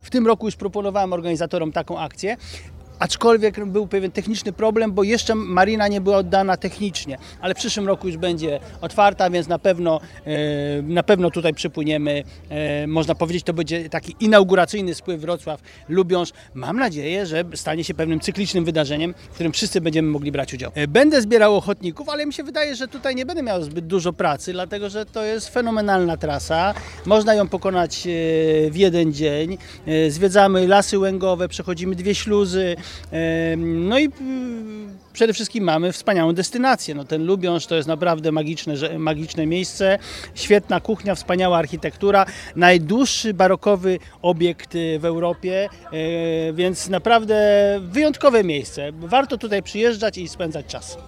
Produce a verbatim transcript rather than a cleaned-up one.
W tym roku już proponowałem organizatorom taką akcję. Aczkolwiek był pewien techniczny problem, bo jeszcze marina nie była oddana technicznie, ale w przyszłym roku już będzie otwarta, więc na pewno, na pewno tutaj przypłyniemy. Można powiedzieć, to będzie taki inauguracyjny spływ Wrocław-Lubiąż. Mam nadzieję, że stanie się pewnym cyklicznym wydarzeniem, w którym wszyscy będziemy mogli brać udział. Będę zbierał ochotników, ale mi się wydaje, że tutaj nie będę miał zbyt dużo pracy, dlatego że to jest fenomenalna trasa. Można ją pokonać w jeden dzień. Zwiedzamy lasy łęgowe, przechodzimy dwie śluzy. No i przede wszystkim mamy wspaniałą destynację. No ten Lubiąż to jest naprawdę magiczne, magiczne miejsce, świetna kuchnia, wspaniała architektura, najdłuższy barokowy obiekt w Europie, więc naprawdę wyjątkowe miejsce. Warto tutaj przyjeżdżać i spędzać czas.